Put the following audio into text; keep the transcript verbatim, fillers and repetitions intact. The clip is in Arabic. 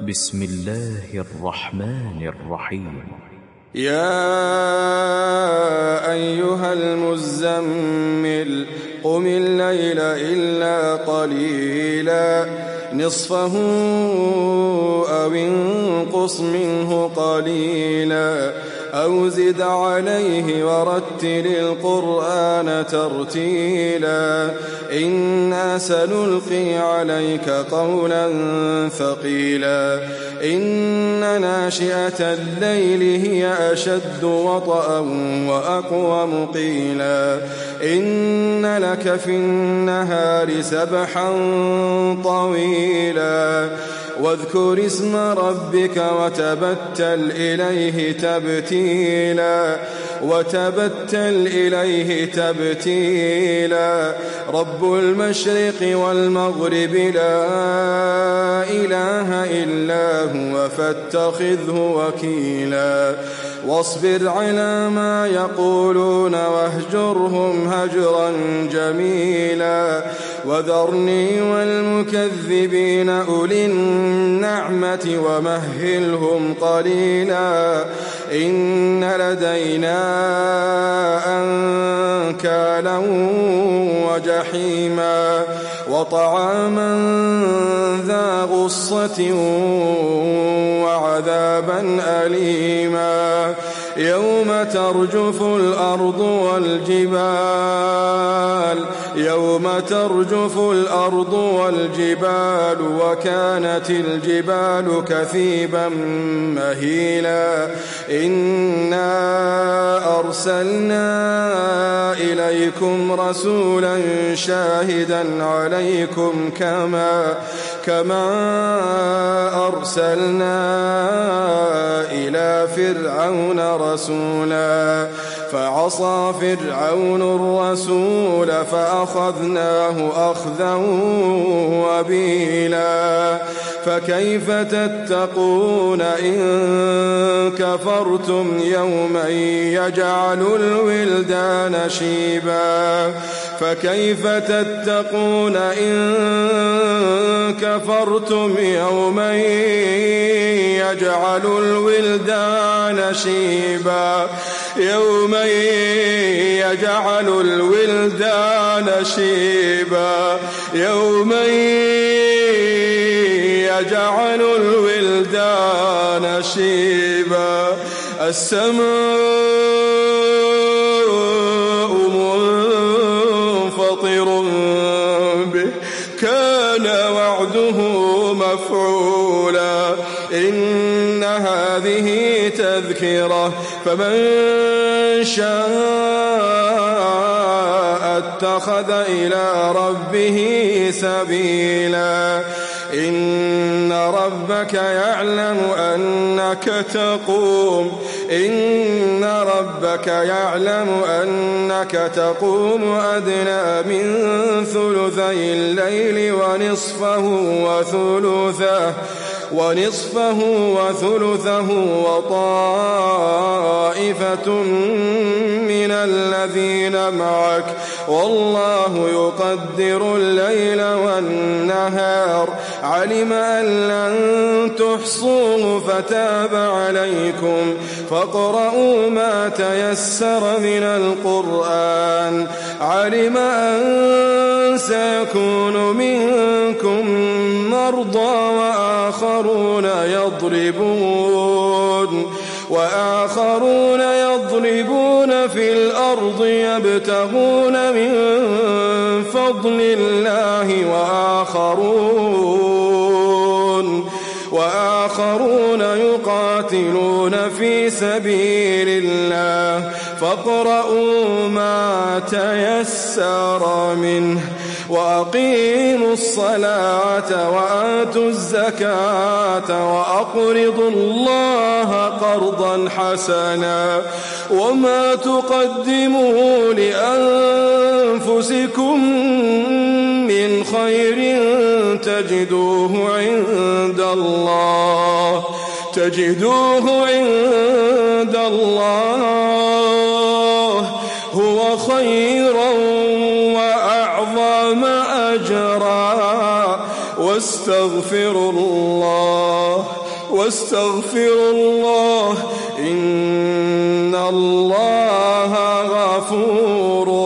بسم الله الرحمن الرحيم. يا أيها المزمل قم الليل إلا قليلا نصفه أو انقص منه قليلا أو زد عليه ورتل القرآن ترتيلا إنا سنلقي عليك قولا ثقيلا إن ناشئة الليل هي أشد وطئا وأقوم قيلا إن لك في النهار سبحا طويلا واذكر اسم ربك وتبتل إليه تبتيلا وتبتل إليه تبتيلا رب المشرق والمغرب لا إله إلا هو فاتخذه وكيلا واصبر على ما يقولون واهجرهم هجرا جميلا وذرني والمكذبين أولي النعمة ومهلهم قليلا إن لدينا أنكالا وجحيما وطعاما ذا غصة وعذابا أليما يوم ترجف الأرض والجبال يوم ترجف الأرض والجبال وكانت الجبال كثيبا مهيلا إنا أرسلنا إليكم رسولا شاهدا عليكم كما كما أرسلنا إلى فرعون رسولا فعصى فرعون الرسول فأخذناه أخذا وبيلا فكيف تتقون إن كفرتم يوما يجعل الولدان شيبا فكيف تتقون إن كفرتم يوما يجعل الولدان شيبا يوما يجعل الولدان شيبا يوما يجعل الولدان شيبا السماء منفطر به كان وعده مفعولا إن هذه تذكرة فمن شاء اتخذ إلى ربه سبيلا إن ربك يعلم أنك تقوم إن ربك يعلم أنك تقوم أدنى من ثلثي الليل ونصفه وثلثه ونصفه وثلثه وطائفة من الذين معك والله يقدر الليل والنهار علم أن لن تحصوه فتاب عليكم فاقرؤوا ما تيسر من القرآن علم أن سيكون منكم مرضى وآخرون يضربون وآخرون يضربون في الأرض يبتغون من فضل الله وآخرون وآخرون يقاتلون في سبيل الله فاقرؤوا ما تيسر منه وأقيموا الصلاة وآتوا الزكاة وأقرضوا الله قرضا حسنا وما تقدموا لأنفسكم من خير تجدوه عند الله تجدوه عند الله هو خيرا وأعظم أجرا واستغفروا الله واستغفروا الله إن الله غفور